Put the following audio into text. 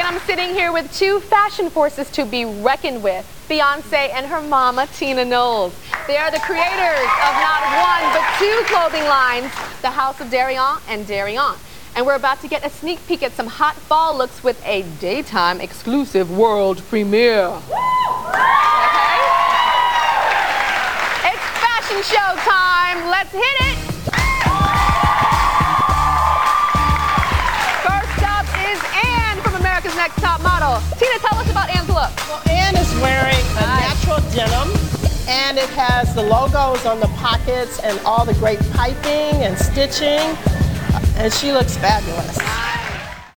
I'm sitting here with two fashion forces to be reckoned with, Beyonce and her mama, Tina Knowles. They are the creators of not one, but two clothing lines, the House of Darion and Darion. And we're about to get a sneak peek at some hot fall looks with a daytime exclusive world premiere. Okay? It's fashion show time. Let's hit it. First up is Anne from America's Next Top Model. Tina, tell us about Anne's look. Well, Anne is wearing a natural denim, and it has the logos on the pockets and all the great piping and stitching, and she looks fabulous.